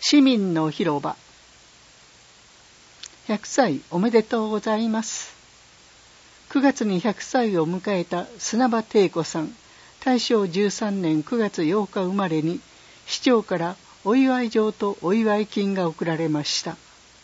市民の広場。100歳おめでとうございます。9月に100歳を迎えた砂場貞子さん、大正13年9月8日生まれに、市長からお祝い状とお祝い金が贈られました。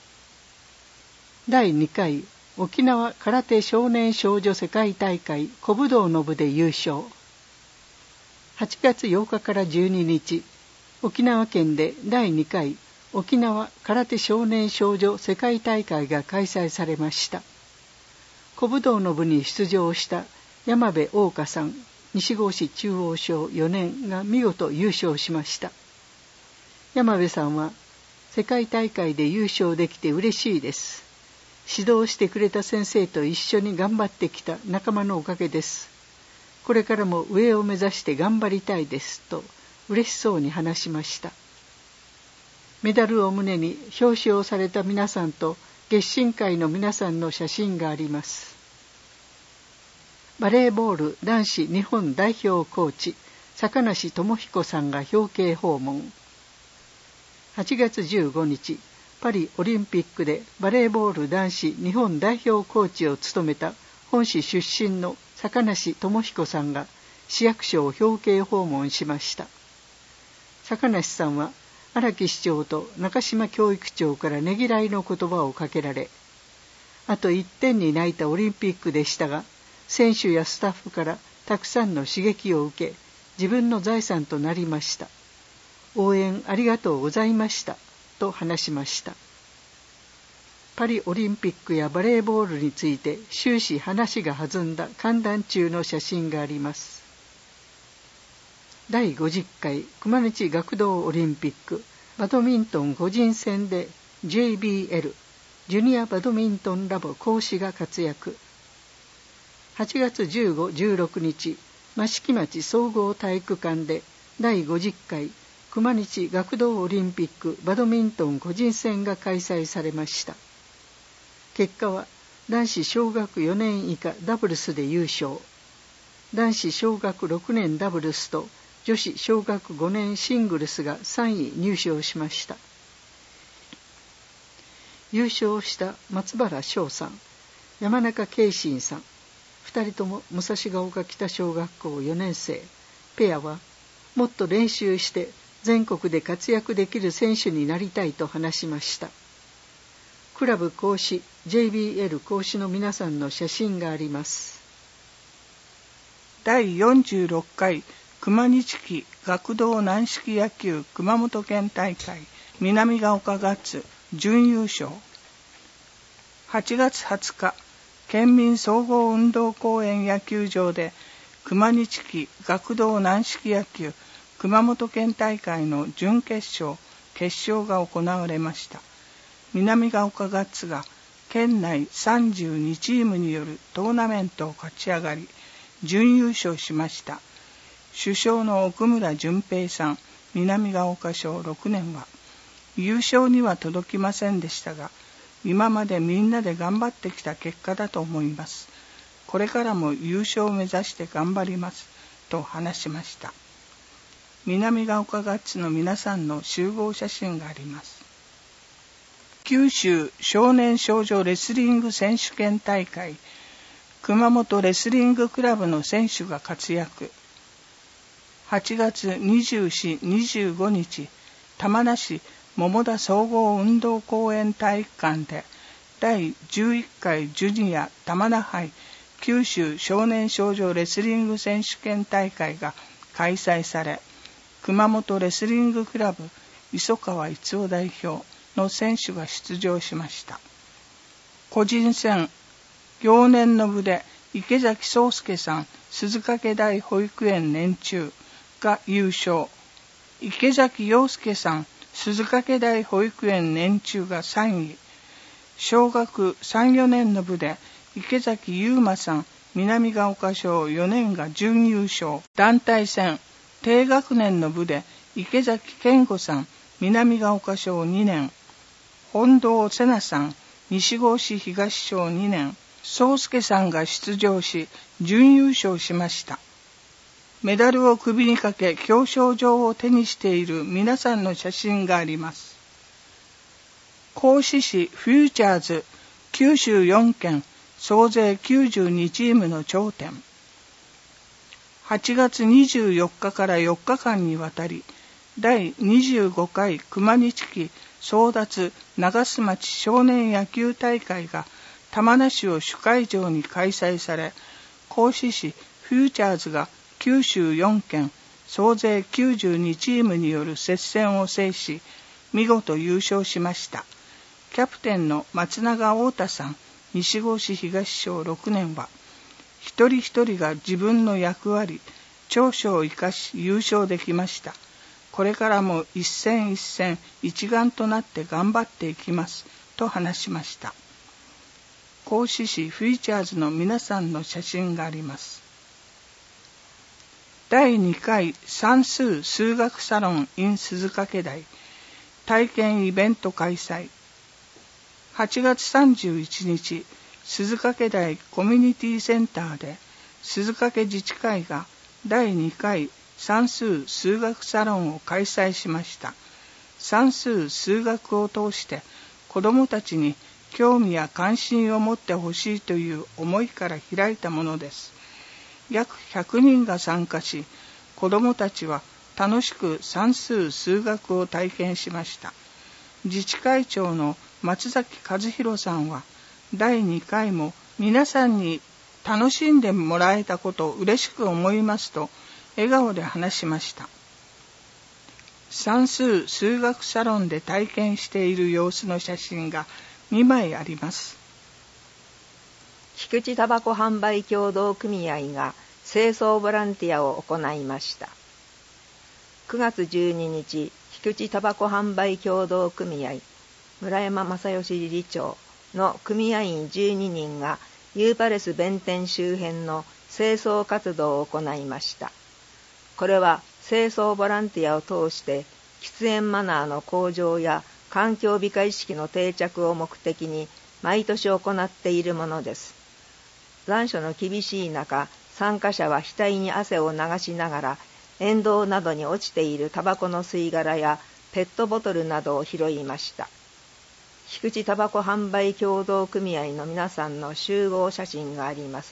第2回沖縄空手少年少女世界大会古武道の部で優勝。8月8日から12日、沖縄県で第2回沖縄空手少年少女世界大会が開催されました。古武道の部に出場した山部大香さん、西郷市中央小4年が見事優勝しました。山部さんは、世界大会で優勝できて嬉しいです。指導してくれた先生と一緒に頑張ってきた仲間のおかげです。これからも上を目指して頑張りたいですと嬉しそうに話しました。メダルを胸に表彰された皆さんと月進会の皆さんの写真があります。バレーボール男子日本代表コーチ坂梨智彦さんが表敬訪問。8月15日、パリオリンピックでバレーボール男子日本代表コーチを務めた本市出身の坂梨智彦さんが市役所を表敬訪問しました。坂梨さんは荒木市長と中島教育長からねぎらいの言葉をかけられ、あと1点に泣いたオリンピックでしたが、選手やスタッフからたくさんの刺激を受け、自分の財産となりました。応援ありがとうございましたと話しました。パリオリンピックやバレーボールについて終始話が弾んだ歓談中の写真があります。第50回熊日学童オリンピックバドミントン個人戦で JBL ジュニアバドミントンラボ講師が活躍。8月15、16日、益城町総合体育館で第50回熊日学童オリンピックバドミントン個人戦が開催されました。結果は男子小学4年以下ダブルスで優勝、男子小学6年ダブルスと女子小学5年シングルスが3位入賞しました。優勝した松原翔さん、山中慶信さん、2人とも武蔵ヶ丘北小学校4年生、ペアはもっと練習して全国で活躍できる選手になりたいと話しました。クラブ講師、JBL 講師の皆さんの写真があります。 第46回熊日期学童軟式野球熊本県大会南ヶ丘ガッツ準優勝。8月20日、県民総合運動公園野球場で熊日期学童軟式野球熊本県大会の準決勝、決勝が行われました。南ヶ丘ガッツが県内32チームによるトーナメントを勝ち上がり、準優勝しました。主将の奥村淳平さん、南ヶ丘小6年は、優勝には届きませんでしたが、今までみんなで頑張ってきた結果だと思います。これからも優勝を目指して頑張ります、と話しました。南ヶ丘ガッツの皆さんの集合写真があります。九州少年少女レスリング選手権大会、熊本レスリングクラブの選手が活躍。8月24、25日、玉名市桃田総合運動公園体育館で第11回ジュニア玉名杯九州少年少女レスリング選手権大会が開催され、熊本レスリングクラブ磯川逸夫代表の選手が出場しました。個人戦、幼年の部で池崎壮介さん、鈴掛台保育園年中が優勝。池崎陽介さん、鈴掛台保育園年中が3位。小学3、4年の部で池崎優馬さん、南ヶ丘小4年が準優勝。団体戦、低学年の部で池崎健吾さん、南ヶ丘小2年。本堂瀬名さん、西郷市東小2年。宗介さんが出場し、準優勝しました。メダルを首にかけ表彰状を手にしている皆さんの写真があります。 合志市フューチャーズ九州4県総勢92チームの頂点。8月24日から4日間にわたり、第25回熊西期争奪長洲町少年野球大会が玉名市を主会場に開催され、合志市フューチャーズが九州4県総勢92チームによる接戦を制し、見事優勝しました。キャプテンの松永太太さん、西郷市東小6年は、一人一人が自分の役割、長所を生かし優勝できました。これからも一戦一戦一丸となって頑張っていきます、と話しました。合志市フューチャーズの皆さんの写真があります。第2回算数数学サロン in 鈴掛台体験イベント開催。8月31日、鈴掛台コミュニティセンターで鈴掛自治会が第2回算数数学サロンを開催しました。算数数学を通して子どもたちに興味や関心を持ってほしいという思いから開いたものです。約100人が参加し、子どもたちは楽しく算数数学を体験しました。自治会長の松崎和弘さんは、第2回も皆さんに楽しんでもらえたことを嬉しく思いますと笑顔で話しました。算数数学サロンで体験している様子の写真が2枚あります。 菊池タバコ販売協同組合が清掃ボランティアを行いました。9月12日、菊池タバコ販売協同組合村山正義理事長の組合員12人がユーパレス弁天周辺の清掃活動を行いました。これは清掃ボランティアを通して喫煙マナーの向上や環境美化意識の定着を目的に毎年行っているものです。残暑の厳しい中、参加者は額に汗を流しながら沿道などに落ちているタバコの吸い殻やペットボトルなどを拾いました。菊池タバコ販売協同組合の皆さんの集合写真があります。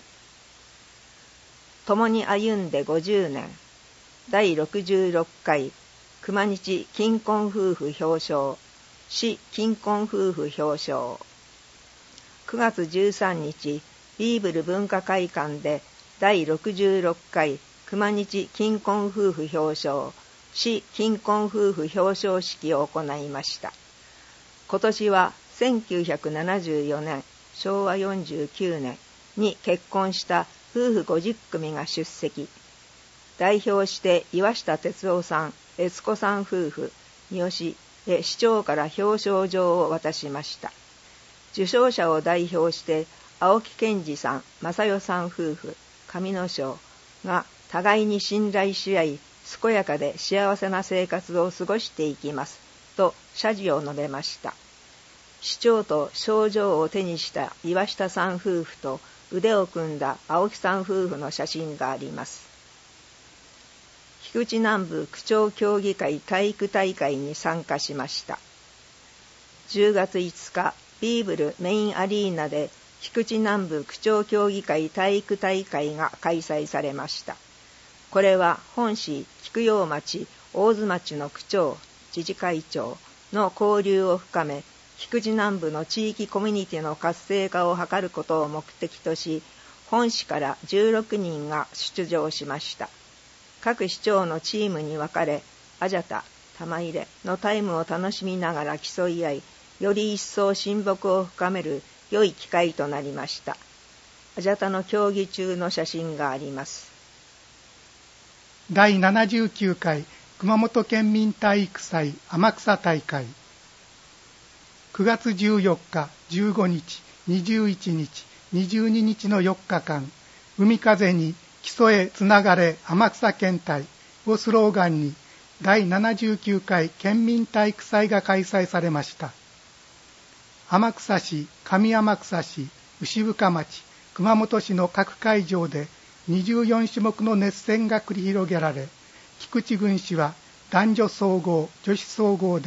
共に歩んで50年第66回熊西金婚夫婦表彰市金婚夫婦表彰。9月13日、ビーブル文化会館で第66回熊西金婚夫婦表彰市金婚夫婦表彰式を行いました。今年は1974年昭和49年に結婚した夫婦50組が出席。代表して岩下哲夫さん、悦子さん夫婦、三好へ市長から表彰状を渡しました。受賞者を代表して青木健二さん、正代さん夫婦、上野省が互いに信頼し合い、健やかで幸せな生活を過ごしていきますと謝辞を述べました。市長と賞状を手にした岩下さん夫婦と腕を組んだ青木さん夫婦の写真があります。菊池南部区長協議会体育大会に参加しました。10月5日、ビーブルメインアリーナで菊池南部区長協議会体育大会が開催されました。これは本市菊陽町、大津町の区長、自治会長の交流を深め、菊池南部の地域コミュニティの活性化を図ることを目的とし、本市から16人が出場しました。各市長のチームに分かれ、アジャタ、玉入れのタイムを楽しみながら競い合い、より一層親睦を深める良い機会となりました。アジャタの競技中の写真があります。 第79回熊本県民体育祭天草大会。9月14日、15日、21日、22日の4日間、海風に競えつながれ天草県体をスローガンに第79回県民体育祭が開催されました。天草市、上天草市、牛深町、熊本市の各会場で24種目の熱戦が繰り広げられ、菊池郡市は男女総合、女子総合で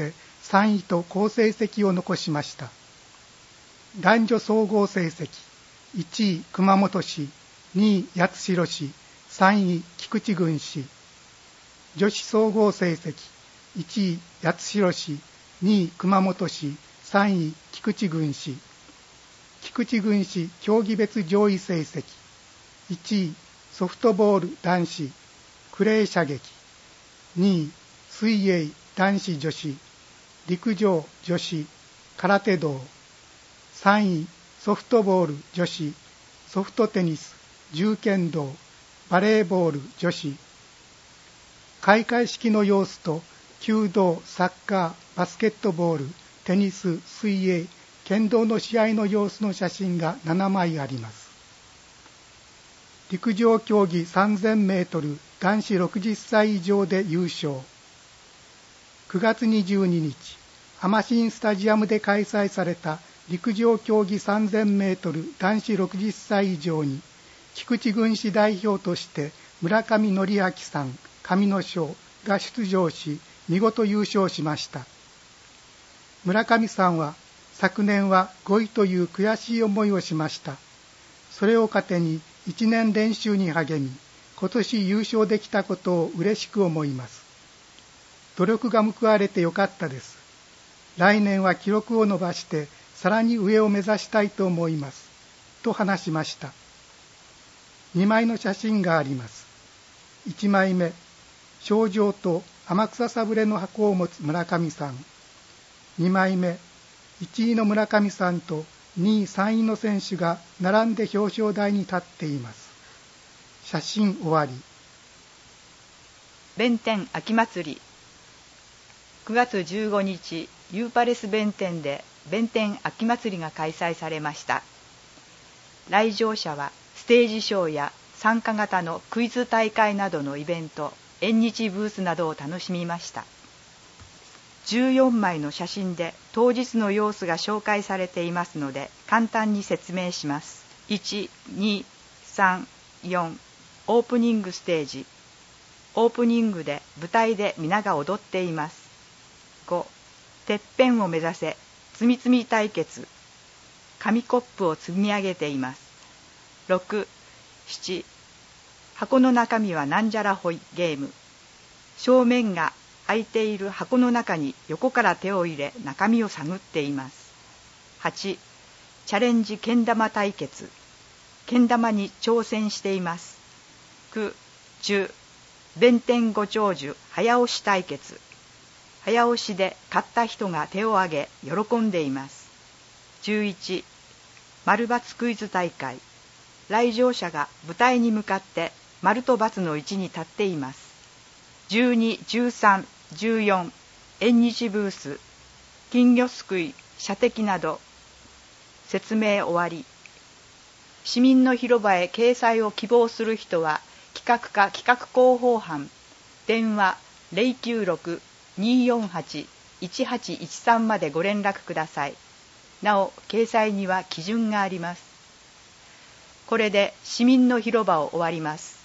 3位と好成績を残しました。男女総合成績1位熊本市、2位八代市、3位菊池郡市。女子総合成績1位八代市、2位熊本市、3位菊池郡市。菊池郡市競技別上位成績1位ソフトボール男子クレー射撃、2位水泳男子女子、陸上女子空手道、3位ソフトボール女子、ソフトテニス、銃剣道、バレーボール女子。開会式の様子と弓道、サッカー、バスケットボール、テニス、水泳、剣道の試合の様子の写真が7枚あります。陸上競技3000メートル男子60歳以上で優勝。9月22日、アマシンスタジアムで開催された陸上競技3000メートル男子60歳以上に、菊池郡市代表として村上則明さん、上野賞が出場し、見事優勝しました。村上さんは昨年は5位という悔しい思いをしました。それを糧に1年練習に励み、今年優勝できたことを嬉しく思います。努力が報われてよかったです。来年は記録を伸ばしてさらに上を目指したいと思います。と話しました。2枚の写真があります。1枚目、賞状と天草サブレの箱を持つ村上さん。2枚目、1位の村上さんと2位3位の選手が並んで表彰台に立っています。写真終わり。 弁天秋祭り。9月15日、ユーパレス弁天で弁天秋祭りが開催されました。来場者はステージショーや参加型のクイズ大会などのイベント、縁日ブースなどを楽しみました。14枚の写真で当日の様子が紹介されていますので簡単に説明します。1、2、3、4、オープニングステージ。オープニングで舞台で皆が踊っています。5、てっぺんを目指せ、つみつみ対決。紙コップを積み上げています。6、7、箱の中身はなんじゃらほいゲーム。正面が開いている箱の中に横から手を入れ中身を探っています。8、チャレンジけん玉対決。けん玉に挑戦しています。9、10、弁天ご長寿早押し対決。早押しで勝った人が手を挙げ喜んでいます。11、丸×クイズ大会。来場者が舞台に向かって丸と×の位置に立っています。12、13、14、縁日ブース、金魚すくい、射的など。説明終わり。市民の広場へ掲載を希望する人は、企画課企画広報班、電話 096-248-1813 までご連絡ください。なお、掲載には基準があります。これで市民の広場を終わります。